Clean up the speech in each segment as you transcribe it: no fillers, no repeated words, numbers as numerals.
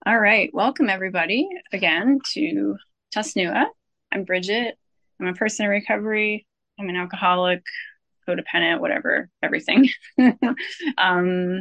All right, welcome everybody again to Tasnua. I'm Bridget. I'm a person in recovery. I'm an alcoholic, codependent, whatever, everything. um,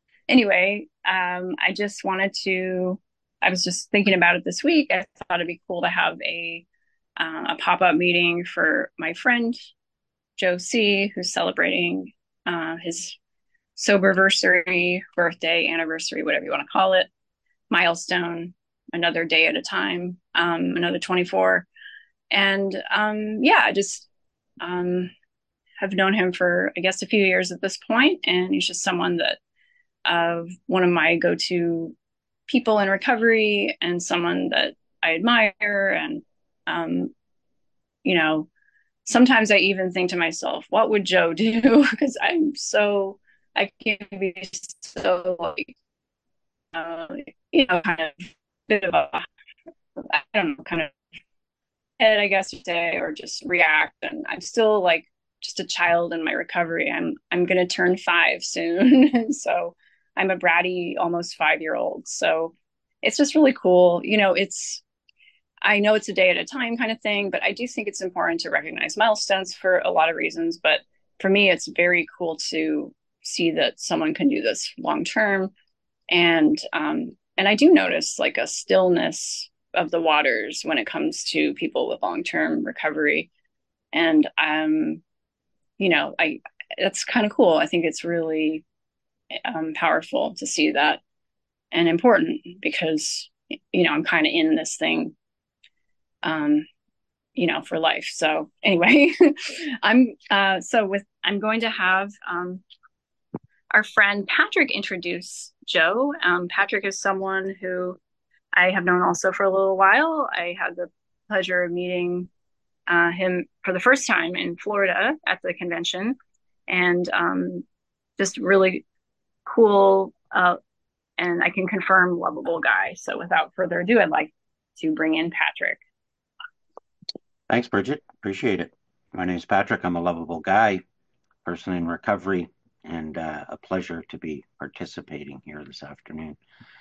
I just wanted to. I was just thinking about it this week. I thought it'd be cool to have a pop up meeting for my friend Joe C, who's celebrating his soberversary, birthday, anniversary, whatever you want to call it, milestone, another day at a time, another 24. And yeah, I just um, have known him for, I guess, a few years at this point, and he's just someone that one of my go-to people in recovery, and someone that I admire. And um, you know, sometimes I even think to myself, what would Joe do? Because I can be so like, uh, kind of bit of a, I don't know, kind of head, I guess you say, or just react. And I'm still like just a child in my recovery. I'm gonna turn five soon. And so I'm a bratty almost 5 year old. So it's just really cool. I know it's a day at a time kind of thing, but I do think it's important to recognize milestones for a lot of reasons. But for me, it's very cool to see that someone can do this long term. And I do notice like a stillness of the waters when it comes to people with long term recovery. And I that's kind of cool. I think it's really powerful to see that, and important because I'm kind of in this thing, um, for life. So anyway, I'm going to have our friend Patrick introduce Joe. Patrick is someone who I have known also for a little while. I had the pleasure of meeting him for the first time in Florida at the convention, and just really cool. And I can confirm lovable guy. So without further ado, I'd like to bring in Patrick. Thanks, Bridget. Appreciate it. My name's Patrick. I'm a lovable guy, person in recovery, and a pleasure to be participating here this afternoon.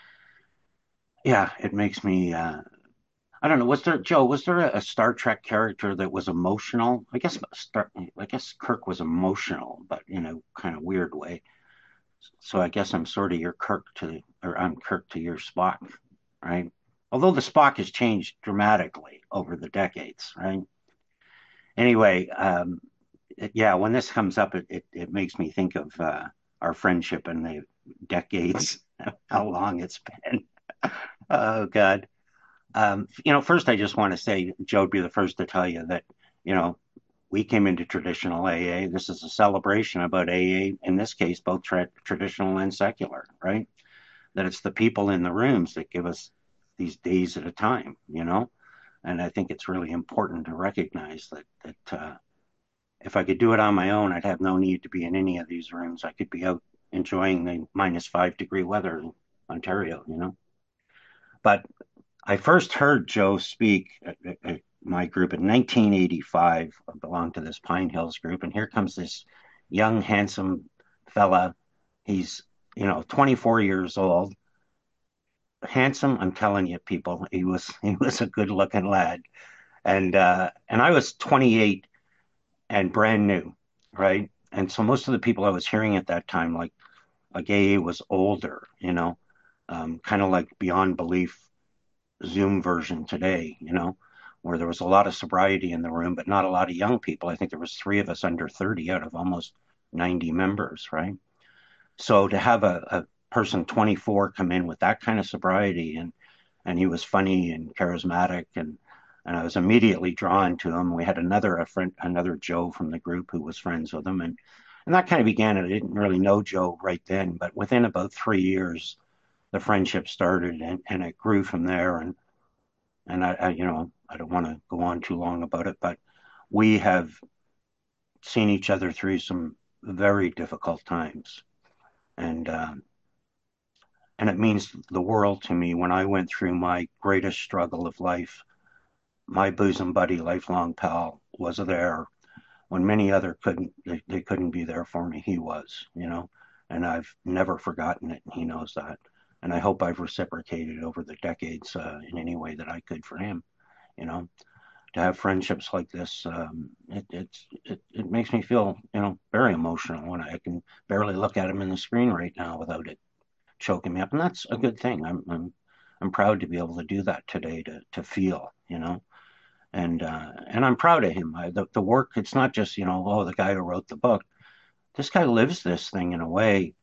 Yeah, it makes me. I don't know. Was there a Star Trek character that was emotional? I guess Kirk was emotional, but in a kind of weird way. So I guess I'm sort of your Kirk or I'm Kirk to your Spock, right? Although the Spock has changed dramatically over the decades, right? Anyway, yeah, when this comes up, it makes me think of our friendship and the decades, how long it's been. Oh, God. First, I just want to say, Joe would be the first to tell you that, you know, we came into traditional AA. This is a celebration about AA, in this case, both traditional and secular, right? That it's the people in the rooms that give us these days at a time. And I think it's really important to recognize that if I could do it on my own, I'd have no need to be in any of these rooms. I could be out enjoying the -5-degree weather in Ontario. But I first heard Joe speak at my group in 1985. I belonged to this Pine Hills group, and here comes this young, handsome fella. He's 24 years old, handsome. I'm telling you, people, he was a good-looking lad, and I was 28 and brand new, right? And so most of the people I was hearing at that time, like AA was older, kind of like Beyond Belief Zoom version today, where there was a lot of sobriety in the room, but not a lot of young people. I think there was three of us under 30 out of almost 90 members, right? So to have a person 24 come in with that kind of sobriety and he was funny and charismatic and I was immediately drawn to him. We had another Joe from the group who was friends with him and that kind of began it. I didn't really know Joe right then, but within about 3 years the friendship started and it grew from there and I don't want to go on too long about it, but we have seen each other through some very difficult times. And and it means the world to me when I went through my greatest struggle of life. My bosom buddy, lifelong pal, was there when many other they couldn't be there for me. He was, and I've never forgotten it. And he knows that. and I hope I've reciprocated over the decades in any way that I could for him. You know, to have friendships like this, it makes me feel very emotional when I can barely look at him in the screen right now without it choking me up, and that's a good thing. I'm proud to be able to do that today to feel, and I'm proud of him. The work, it's not just oh, the guy who wrote the book. This guy lives this thing in a way,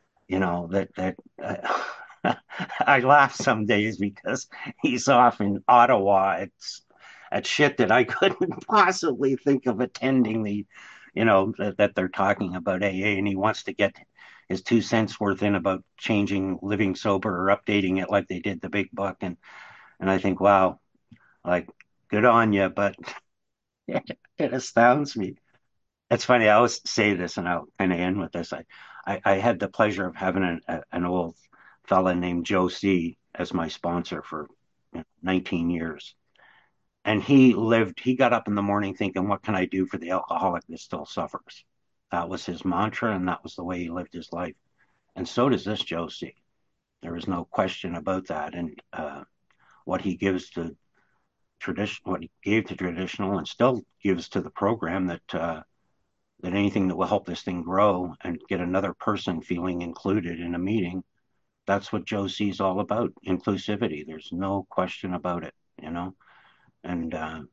that I laugh some days because he's off in Ottawa. It's at shit that I couldn't possibly think of attending that they're talking about AA, and he wants to get his 2 cents worth in about changing living sober or updating it like they did the big book. And I think, wow, like good on you, but it astounds me. It's funny. I always say this, and I'll kind of end with this. I had the pleasure of having an old fella named Joe C as my sponsor for 19 years. And he got up in the morning thinking, what can I do for the alcoholic that still suffers? That was his mantra, and that was the way he lived his life. And so does this Joe C. There is no question about that. And what he gives to what he gave to traditional and still gives to the program, that anything that will help this thing grow and get another person feeling included in a meeting, that's what Joe C is all about, inclusivity. There's no question about it. And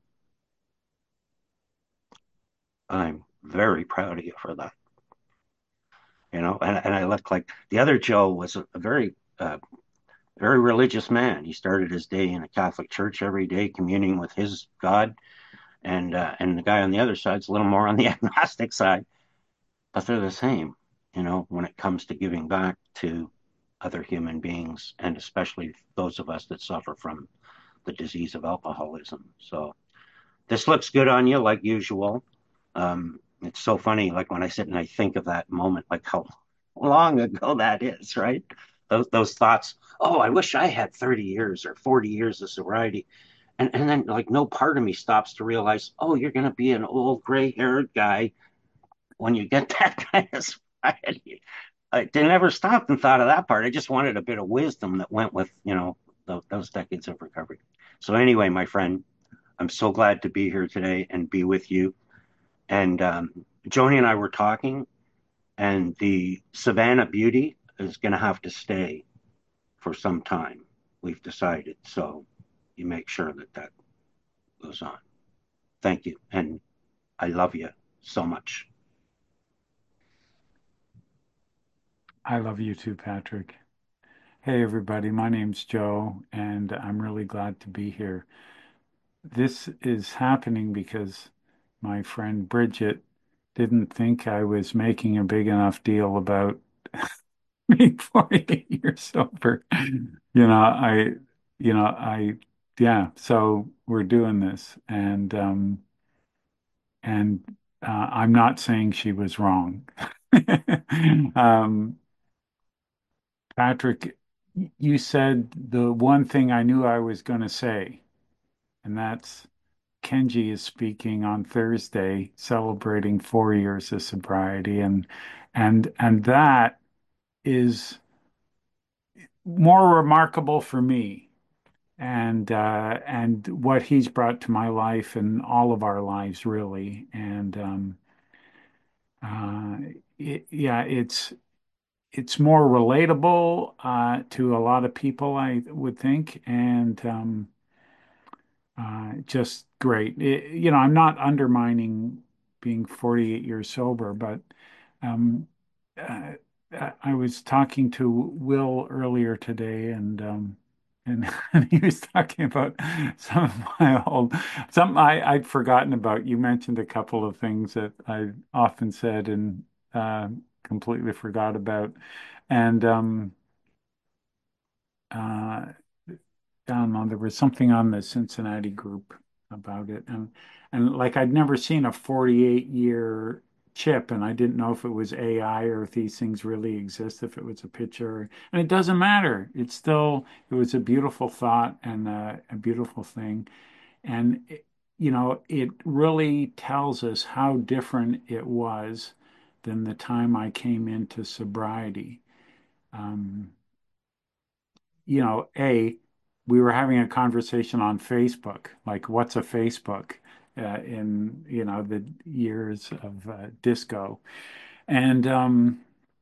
I'm very proud of you for that. And I look like the other Joe was a very religious man. He started his day in a Catholic church every day, communing with his God, and the guy on the other side's a little more on the agnostic side, but they're the same, when it comes to giving back to other human beings, and especially those of us that suffer from the disease of alcoholism. So this looks good on you, like usual. It's so funny, like when I sit and I think of that moment, like how long ago that is, right? Those thoughts. Oh, I wish I had 30 years or 40 years of sobriety. And then like no part of me stops to realize, oh, you're gonna be an old gray-haired guy when you get that kind of sobriety. I didn't ever stop and thought of that part. I just wanted a bit of wisdom that went with, those decades of recovery. So anyway, my friend, I'm so glad to be here today and be with you. And Joni and I were talking, and the Savannah Beauty is going to have to stay for some time. We've decided. So you make sure that goes on. Thank you. And I love you so much. I love you too, Patrick. Hey, everybody. My name's Joe, and I'm really glad to be here. This is happening because my friend Bridget didn't think I was making a big enough deal about being 48 years sober. I, you know, I, yeah, so we're doing this, and I'm not saying she was wrong. Um, Patrick, you said the one thing I knew I was going to say, and that's Kenji is speaking on Thursday, celebrating 4 years of sobriety, and that is more remarkable for me, and what he's brought to my life and all of our lives, really, and uh, yeah, it's more relatable to a lot of people, I would think, and just great. I'm not undermining being 48 years sober, but um, uh, I was talking to Will earlier today, and and he was talking about some of my old, some I'd forgotten about. You mentioned a couple of things that I often said and uh, completely forgot about, and uh, I don't know, there was something on the Cincinnati group about it, and like I'd never seen a 48-year chip, and I didn't know if it was AI or if these things really exist, if it was a picture, and it doesn't matter. It was a beautiful thought and a beautiful thing, and it really tells us how different it was than the time I came into sobriety. Um, we were having a conversation on Facebook, like what's a Facebook in, the years of disco. And, um,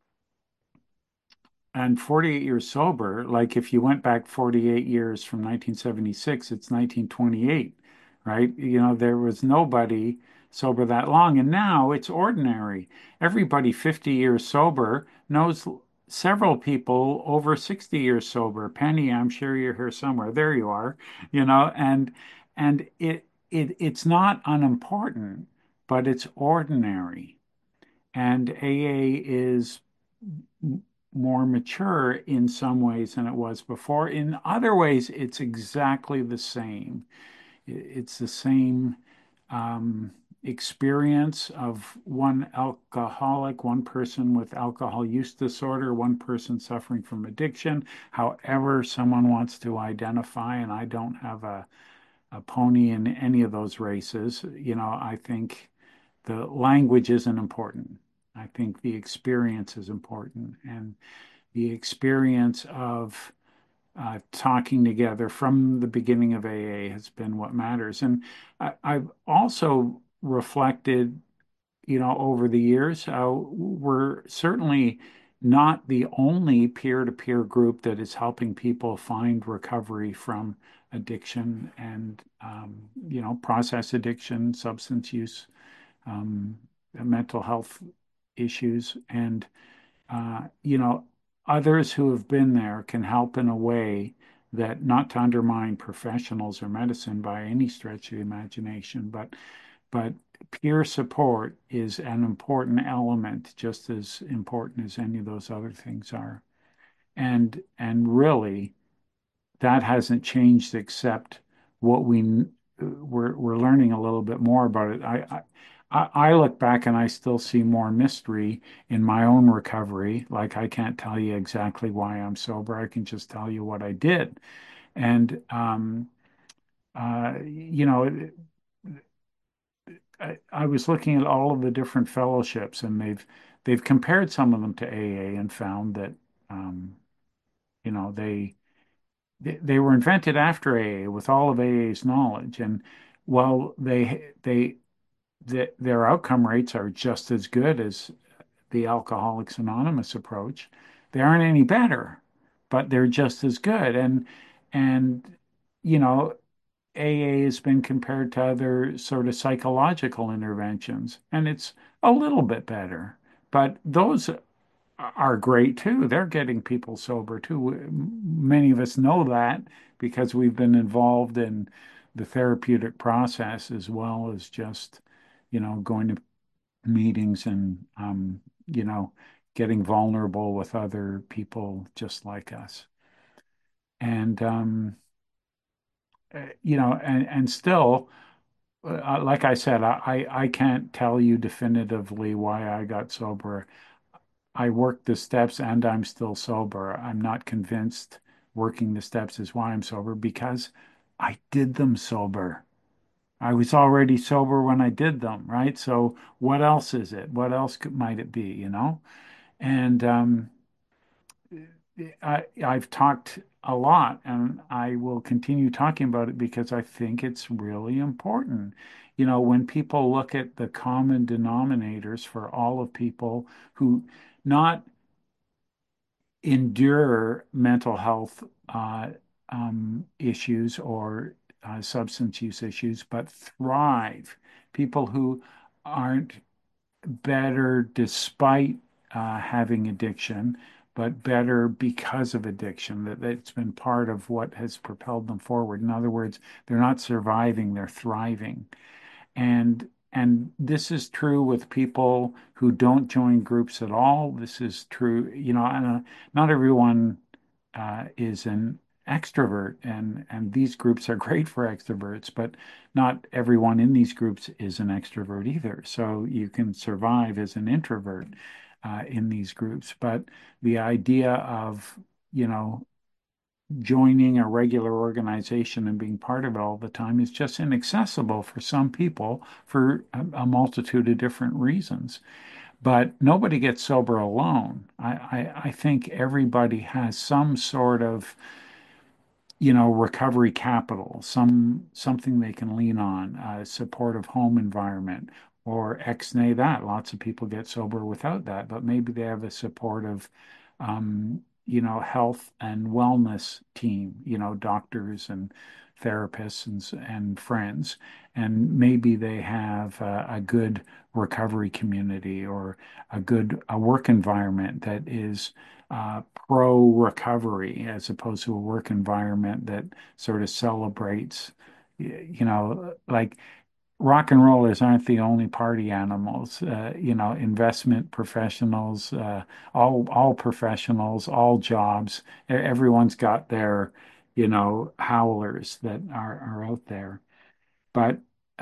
and 48 years sober, like if you went back 48 years from 1976, it's 1928, right? There was nobody sober that long. And now it's ordinary. Everybody 50 years sober knows several people over 60 years sober. Penny, I'm sure you're here somewhere. There you are, and it's not unimportant, but it's ordinary. And AA is more mature in some ways than it was before. In other ways, it's exactly the same. It's the same um, experience of one alcoholic, one person with alcohol use disorder, one person suffering from addiction, however someone wants to identify. And I don't have a pony in any of those races. I think the language isn't important. I think the experience is important. And the experience of talking together from the beginning of AA has been what matters. And I've also reflected, over the years, we're certainly not the only peer-to-peer group that is helping people find recovery from addiction and, process addiction, substance use, um, mental health issues. And others who have been there can help in a way that, not to undermine professionals or medicine by any stretch of the imagination, but peer support is an important element, just as important as any of those other things are. And really, that hasn't changed, except what we're learning a little bit more about it. I look back and I still see more mystery in my own recovery. Like, I can't tell you exactly why I'm sober. I can just tell you what I did. And you know, I was looking at all of the different fellowships, and they've compared some of them to AA and found that um, you know they they were invented after AA with all of AA's knowledge, and while their outcome rates are just as good as the Alcoholics Anonymous approach, they aren't any better, but they're just as good. And you know, AA has been compared to other sort of psychological interventions, and it's a little bit better. But those are great too. They're getting people sober too. Many of us know that because we've been involved in the therapeutic process as well as just, going to meetings and, you know, getting vulnerable with other people just like us. And, and still, like I said, I can't tell you definitively why I got sober. I worked the steps and I'm still sober. I'm not convinced working the steps is why I'm sober because I did them sober. I was already sober when I did them, right? So what else is it? What else might it be? And I've talked a lot and I will continue talking about it because I think it's really important. When people look at the common denominators for all of people who not endure mental health issues or substance use issues, but thrive. People who aren't better despite having addiction, but better because of addiction. That it's been part of what has propelled them forward. In other words, they're not surviving, they're thriving. And this is true with people who don't join groups at all. This is true, not everyone is an extrovert, and these groups are great for extroverts, but not everyone in these groups is an extrovert either. So you can survive as an introvert in these groups. But the idea of, joining a regular organization and being part of it all the time is just inaccessible for some people for a multitude of different reasons. But nobody gets sober alone. I think everybody has some sort of recovery capital, something they can lean on, a supportive home environment, or ex-nay that. Lots of people get sober without that, but maybe they have a supportive, health and wellness team, doctors and therapists and friends, and maybe they have a good recovery community or a work environment that is pro recovery as opposed to a work environment that sort of celebrates, like rock and rollers aren't the only party animals. Investment professionals, all professionals, all jobs. Everyone's got their, howlers that are out there. But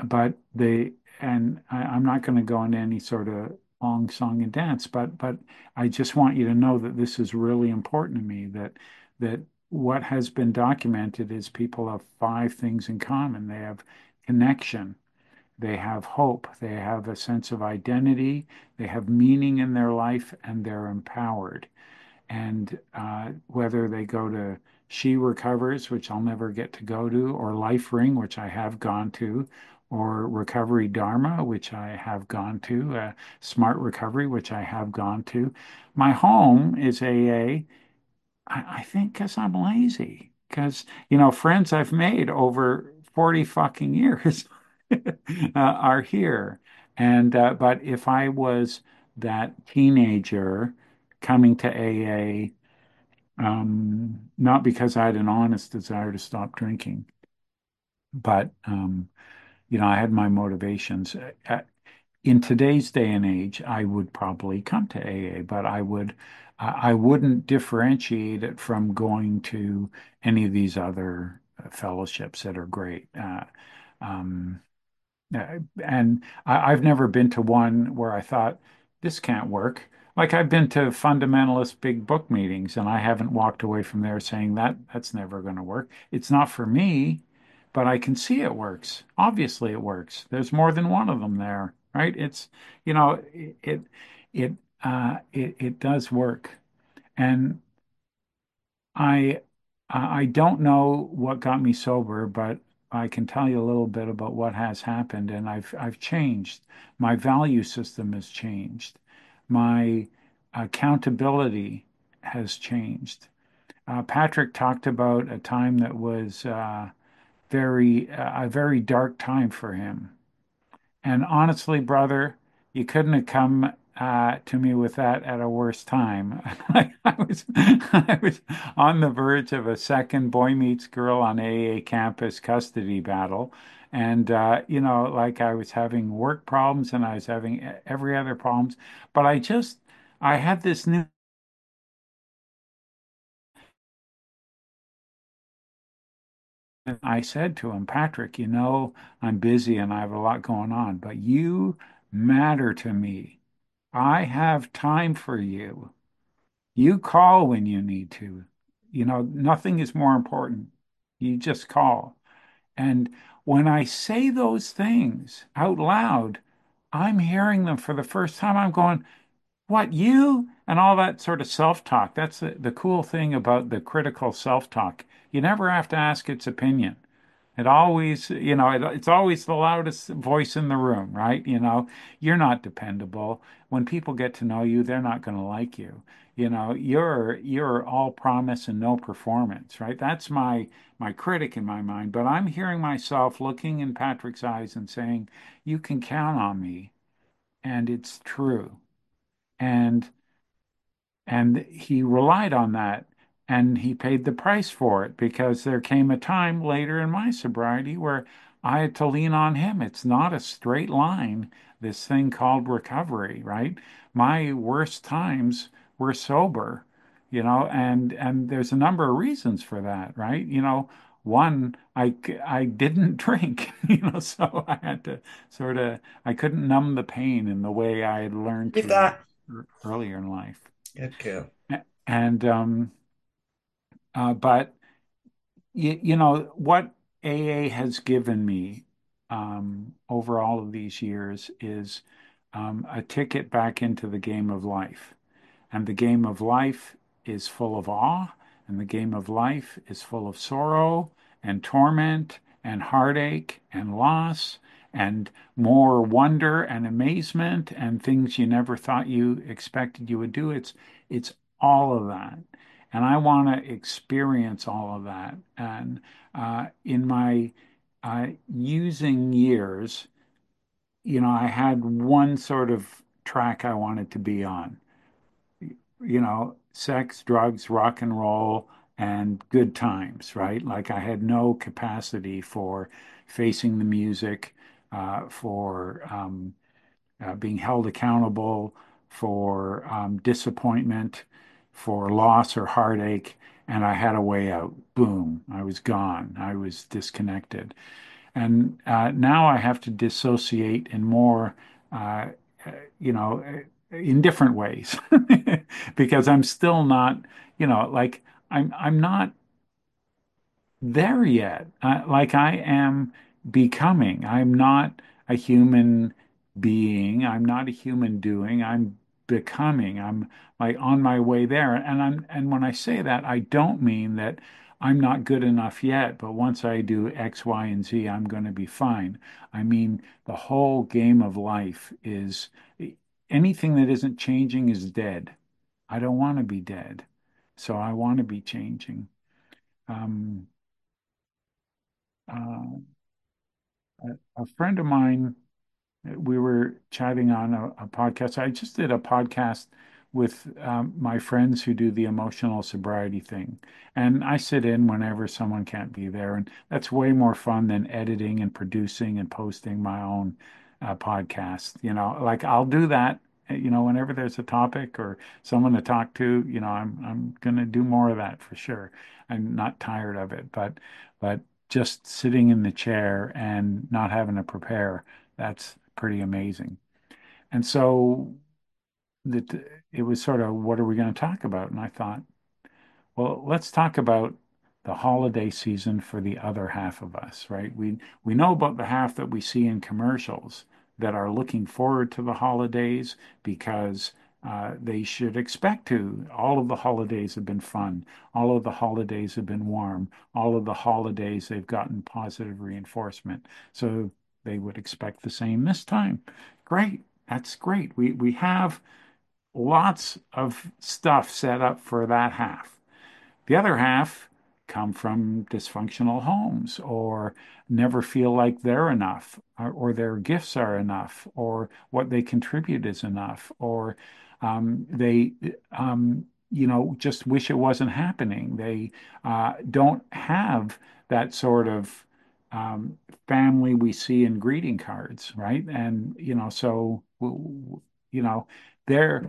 I'm not going to go into any sort of long song and dance, but I just want you to know that this is really important to me, that what has been documented is people have five things in common. They have connection, they have hope, they have a sense of identity, they have meaning in their life, and they're empowered. And whether they go to She Recovers, which I'll never get to go to, or Life Ring, which I have gone to, or Recovery Dharma, which I have gone to, Smart Recovery, which I have gone to. My home is AA, I think because I'm lazy. Because, friends I've made over 40 fucking years are here. But if I was that teenager coming to AA, not because I had an honest desire to stop drinking, but, I had my motivations. In today's day and age, I would probably come to AA, but I wouldn't differentiate it from going to any of these other fellowships that are great. Um, and I've never been to one where I thought this can't work. Like I've been to fundamentalist big book meetings, and I haven't walked away from there saying that's never going to work. It's not for me, but I can see it works. Obviously, it works. There's more than one of them there, right? It's it it it does work, and I I don't know what got me sober, but I can tell you a little bit about what has happened, and I've changed. My value system has changed. My accountability has changed. Patrick talked about a time that was a very dark time for him. And honestly, brother, you couldn't have come to me with that at a worse time. I was on the verge of a second boy meets girl on AA campus custody battle. And, like I was having work problems and I was having every other problems. But I had this new I said to him, Patrick, I'm busy and I have a lot going on, but you matter to me. I have time for you. You call when you need to. Nothing is more important. You just call. And when I say those things out loud, I'm hearing them for the first time. I'm going, what, you? And all that sort of self-talk. That's the cool thing about the critical self-talk. You never have to ask its opinion. It always, it's always the loudest voice in the room, right? You're not dependable. When people get to know you, they're not going to like you. You're all promise and no performance, right? That's my critic in my mind. But I'm hearing myself looking in Patrick's eyes and saying, "You can count on me," and it's true. And he relied on that and he paid the price for it because there came a time later in my sobriety where I had to lean on him. It's not a straight line, this thing called recovery, right? My worst times were sober, and there's a number of reasons for that, right? One, I didn't drink, so I had to I couldn't numb the pain in the way I had learned With to that, earlier in life. okay. And but what AA has given me over all of these years is a ticket back into the game of life. And the game of life is full of awe, and the game of life is full of sorrow and torment and heartache and loss and more wonder and amazement and things you never thought you expected you would do. It's all of that. And I want to experience all of that. And in my using years, I had one sort of track I wanted to be on, sex, drugs, rock and roll, and good times, right? Like I had no capacity for facing the music, for being held accountable, for disappointment, for loss or heartache. And I had a way out. Boom, I was gone. I was disconnected. And now I have to dissociate in more, uh, in different ways because I'm still not, like I'm not there yet. Like I am becoming. I'm not a human being. I'm not a human doing. I'm becoming. I'm like on my way there. And when I say that, I don't mean that I'm not good enough yet, but once I do X, Y, and Z, I'm going to be fine. I mean, the whole game of life is anything that isn't changing is dead. I don't want to be dead. So I want to be changing. Um, uh, a friend of mine, we were chatting on a podcast. I just did a podcast with my friends who do the emotional sobriety thing. And I sit in whenever someone can't be there. And that's way more fun than editing and producing and posting my own podcast. Like I'll do that, whenever there's a topic or someone to talk to, I'm gonna do more of that for sure. I'm not tired of it, but just sitting in the chair and not having to prepare, that's pretty amazing. And so that it was sort of, what are we going to talk about? And I thought, well, let's talk about the holiday season for the other half of us, right? We know about the half that we see in commercials that are looking forward to the holidays because they should expect to. All of the holidays have been fun. All of the holidays have been warm. All of the holidays they've gotten positive reinforcement. So they would expect the same this time. Great. That's great. We have lots of stuff set up for that half. The other half come from dysfunctional homes or never feel like they're enough or their gifts are enough or what they contribute is enough or they just wish it wasn't happening. They don't have that sort of family we see in greeting cards, right? And so you know they're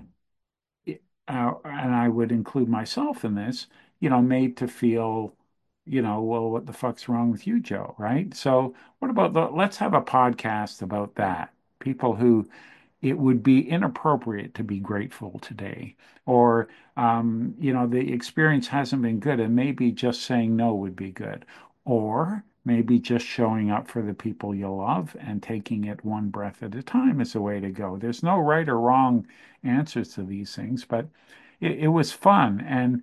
and I would include myself in this, made to feel, well, what the fuck's wrong with you, Joe, right? So what about let's have a podcast about that. People who it would be inappropriate to be grateful today, or the experience hasn't been good, and maybe just saying no would be good, or maybe just showing up for the people you love and taking it one breath at a time is the way to go. There's no right or wrong answers to these things, but it was fun,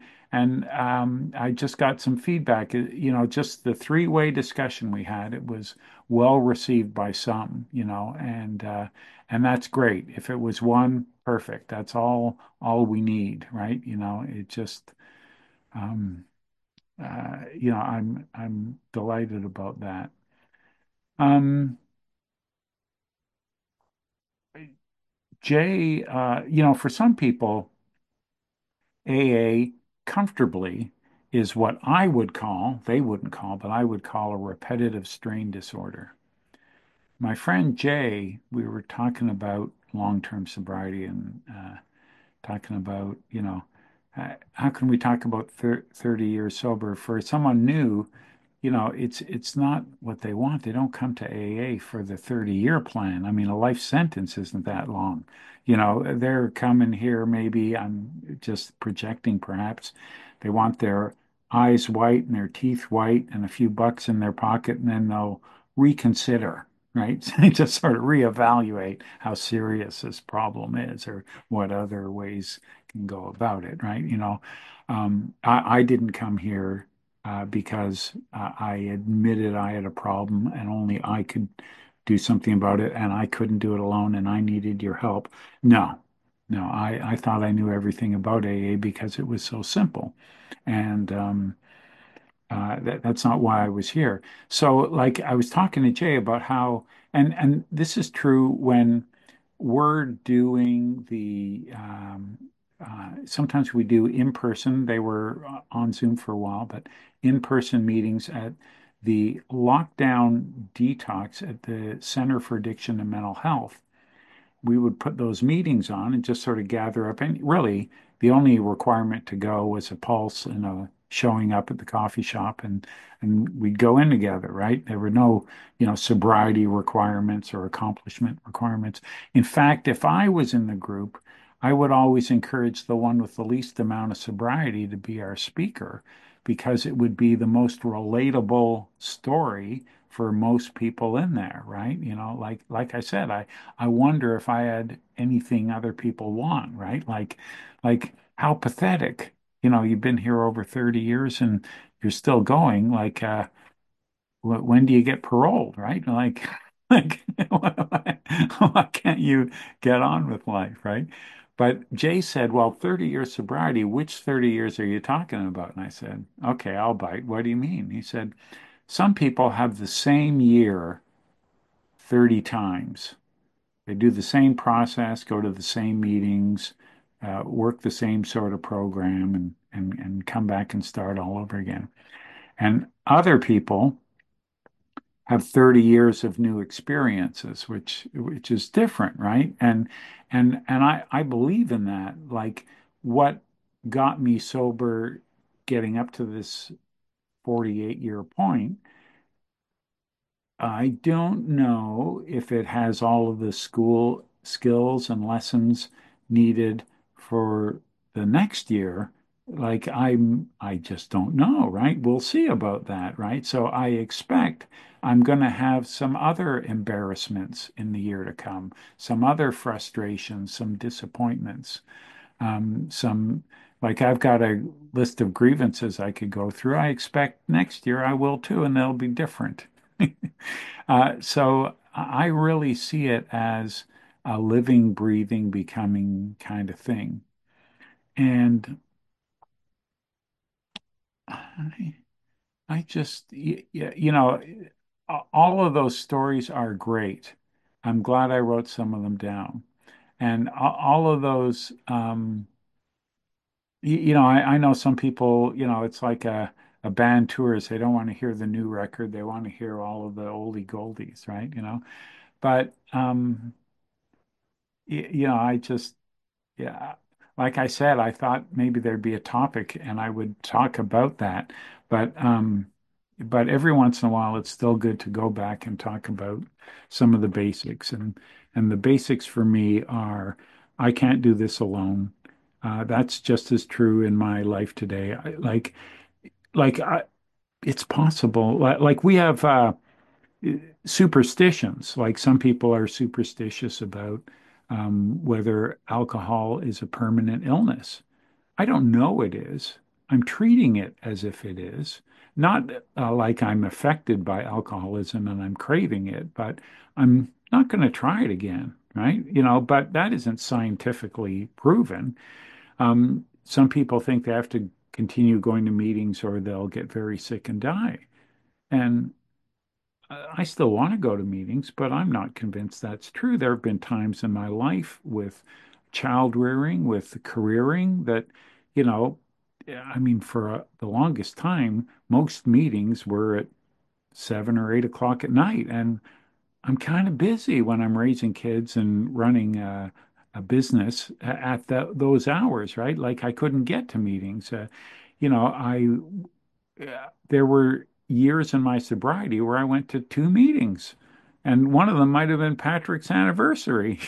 and I just got some feedback. Just the three-way discussion we had, it was well received by some, and that's great. If it was one, perfect. That's all we need, right? It just um I'm delighted about that. Um Jay, for some people, AA comfortably is what I would call, they wouldn't call, but I would call a repetitive strain disorder. My friend Jay, we were talking about long-term sobriety and talking about, how can we talk about 30 years sober for someone new? It's not what they want. They don't come to AA for the 30-year plan. I mean, a life sentence isn't that long. They're coming here, maybe I'm just projecting perhaps. They want their eyes white and their teeth white and a few bucks in their pocket, and then they'll reconsider. right? To sort of reevaluate how serious this problem is or what other ways can go about it, right? I didn't come here because I admitted I had a problem and only I could do something about it and I couldn't do it alone and I needed your help. No, no, I thought I knew everything about AA because it was so simple. And that's not why I was here. So, like, I was talking to Jay about how, and this is true when we're doing sometimes we do in person. They were on Zoom for a while, but in person meetings at the lockdown detox at the Center for Addiction and Mental Health. We would put those meetings on and just sort of gather up. And really, the only requirement to go was a pulse and a showing up at the coffee shop, and we'd go in together, right? There were no, sobriety requirements or accomplishment requirements. In fact, if I was in the group, I would always encourage the one with the least amount of sobriety to be our speaker because it would be the most relatable story for most people in there, right? Like I said, I wonder if I had anything other people want, right? Like how pathetic. You've been here over 30 years and you're still going. Like, when do you get paroled, right? Like, why can't you get on with life, right? But Jay said, well, 30 years sobriety, which 30 years are you talking about? And I said, okay, I'll bite. What do you mean? He said, some people have the same year 30 times. They do the same process, go to the same meetings, work the same sort of program, and come back and start all over again. And other people have 30 years of new experiences, which is different, right? And I believe in that. Like what got me sober getting up to this 48-year point, I don't know if it has all of the school skills and lessons needed for the next year. Like I just don't know, right? We'll see about that, right? So I expect I'm going to have some other embarrassments in the year to come, some other frustrations, some disappointments, some like I've got a list of grievances I could go through. I expect next year I will too, and they'll be different. So I really see it as a living, breathing, becoming kind of thing. And I, I just, all of those stories are great. I'm glad I wrote some of them down. And all of those, I know some people, it's like a band tours. They don't want to hear the new record. They want to hear all of the oldie goldies, right? But I just, yeah, like I said, I thought maybe there'd be a topic and I would talk about that. But every once in a while, it's still good to go back and talk about some of the basics. And the basics for me are I can't do this alone. That's just as true in my life today. It's possible. Like we have superstitions. Like some people are superstitious about whether alcohol is a permanent illness. I don't know it is. I'm treating it as if it is. Not like I'm affected by alcoholism and I'm craving it, but I'm not going to try it again, right? But that isn't scientifically proven. Some people think they have to continue going to meetings or they'll get very sick and die. And I still want to go to meetings, but I'm not convinced that's true. There have been times in my life with child rearing, with careering that, you know, I mean, for the longest time, most meetings were at 7 or 8 o'clock at night. And I'm kind of busy when I'm raising kids and running a business at those hours, right? Like I couldn't get to meetings. I there were years in my sobriety where I went to two meetings, and one of them might have been Patrick's anniversary.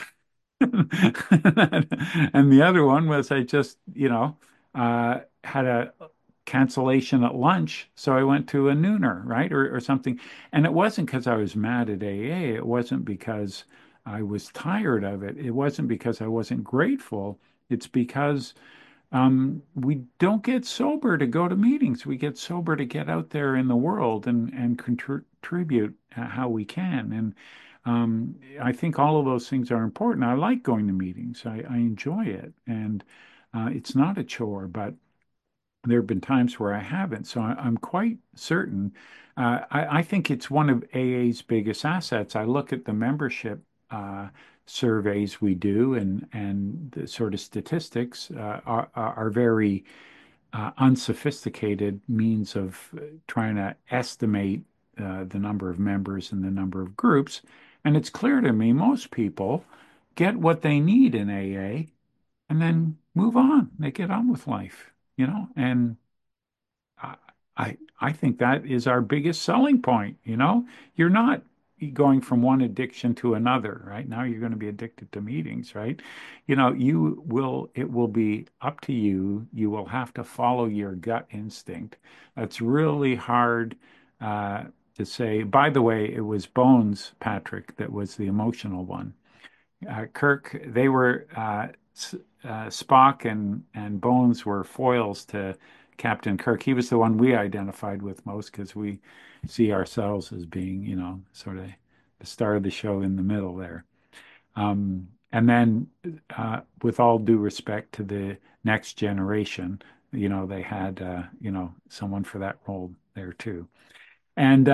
And the other one was I just, had a cancellation at lunch, so I went to a nooner, right? Or something. And it wasn't because I was mad at AA. It wasn't because I was tired of it. It wasn't because I wasn't grateful. It's because we don't get sober to go to meetings. We get sober to get out there in the world and contribute how we can. And I think all of those things are important. I like going to meetings. I enjoy it, and it's not a chore. But there have been times where I haven't. So I'm quite certain. I think it's one of AA's biggest assets. I look at the membership surveys we do, and the sort of statistics are very unsophisticated means of trying to estimate the number of members and the number of groups. And it's clear to me most people get what they need in AA and then move on. They get on with life, and I, I think that is our biggest selling point. You're not going from one addiction to another, right? Now you're going to be addicted to meetings, right? It will be up to you. You will have to follow your gut instinct. That's really hard to say. By the way, it was Bones, Patrick, that was the emotional one. Kirk, they were Spock and Bones were foils to Captain Kirk. He was the one we identified with most because we see ourselves as being, sort of the star of the show in the middle there. And then, with all due respect to the next generation, they had, someone for that role there too. And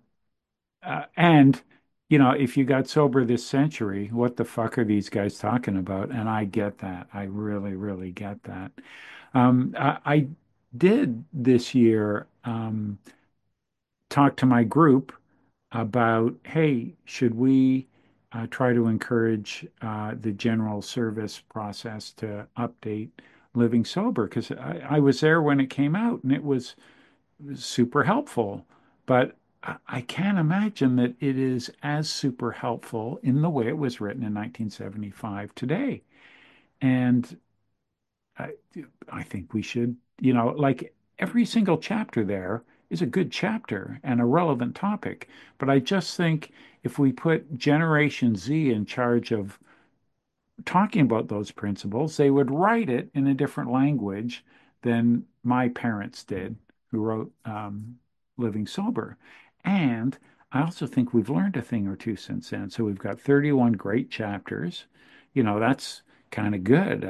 and if you got sober this century, what the fuck are these guys talking about? And I get that. I really, really get that. I did this year talk to my group about, hey, should we try to encourage the general service process to update living sober? Because I was there when it came out, and it was super helpful. But I can't imagine that it is as super helpful in the way it was written in 1975 today. And I, I think we should, like every single chapter there is a good chapter and a relevant topic. But I just think if we put Generation Z in charge of talking about those principles, they would write it in a different language than my parents did, who wrote Living Sober. And I also think we've learned a thing or two since then. So we've got 31 great chapters. That's kind of good.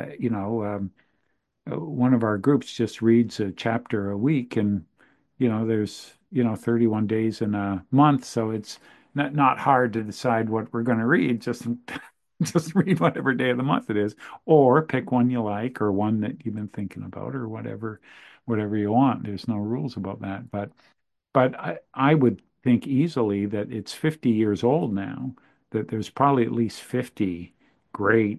One of our groups just reads a chapter a week, and there's 31 days in a month, so it's not hard to decide what we're going to read. Just just read whatever day of the month it is, or pick one you like, or one that you've been thinking about, or whatever you want. There's no rules about that, but I would think easily that it's 50 years old now, that there's probably at least 50 great,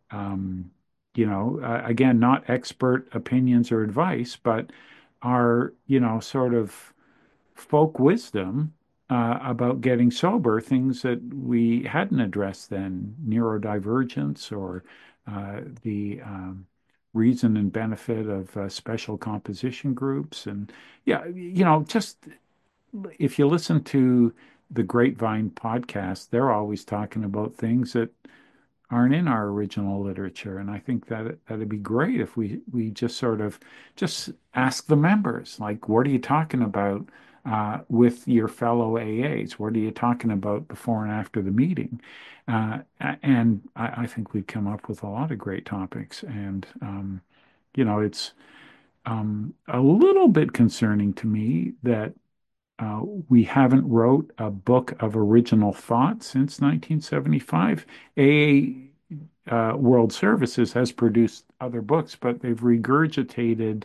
again, not expert opinions or advice, but are, sort of folk wisdom about getting sober, things that we hadn't addressed then, neurodivergence or the reason and benefit of special composition groups. And yeah, just if you listen to the Grapevine podcast, they're always talking about things that aren't in our original literature. And I think that that'd be great if we just sort of just ask the members, like, what are you talking about with your fellow AAs? What are you talking about before and after the meeting? And I think we'd come up with a lot of great topics. And it's a little bit concerning to me that we haven't wrote a book of original thought since 1975. World Services has produced other books, but they've regurgitated,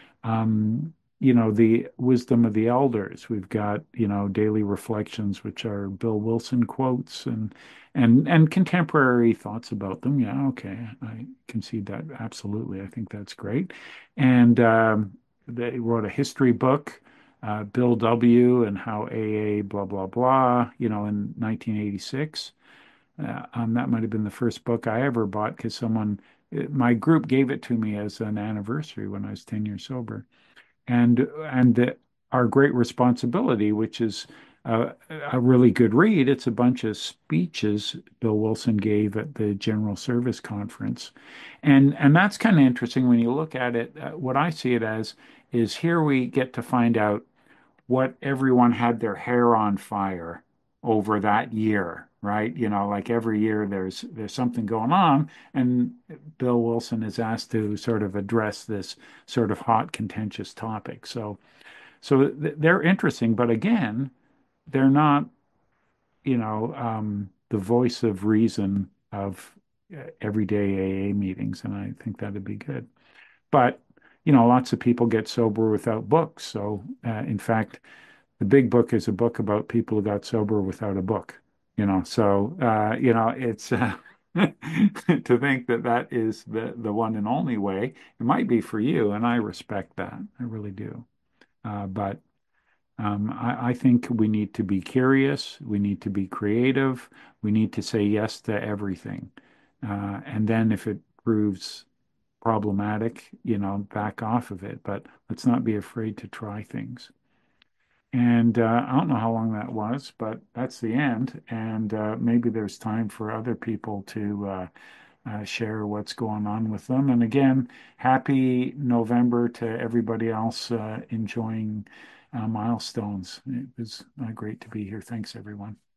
the wisdom of the elders. We've got, daily reflections, which are Bill Wilson quotes and contemporary thoughts about them. Yeah, okay, I concede that absolutely. I think that's great. And they wrote a history book, Bill W. and how AA blah blah blah, in 1986. That might have been the first book I ever bought because my group gave it to me as an anniversary when I was 10 years sober. and our great responsibility, which is a really good read. It's a bunch of speeches Bill Wilson gave at the General Service Conference, and that's kind of interesting when you look at it. What I see it as is here we get to find out what everyone had their hair on fire over that year, right? You know, like every year there's something going on, and Bill Wilson is asked to sort of address this sort of hot, contentious topic. So they're interesting, but again, they're not, the voice of reason of everyday AA meetings, and I think that'd be good. But lots of people get sober without books. So, in fact, the big book is a book about people who got sober without a book. So it's to think that that is the one and only way. It might be for you, and I respect that. I really do. But I think we need to be curious. We need to be creative. We need to say yes to everything. And then if it proves problematic, back off of it. But let's not be afraid to try things. And I don't know how long that was, but that's the end. And maybe there's time for other people to share what's going on with them. And again, happy November to everybody else enjoying milestones. It was great to be here. Thanks, everyone.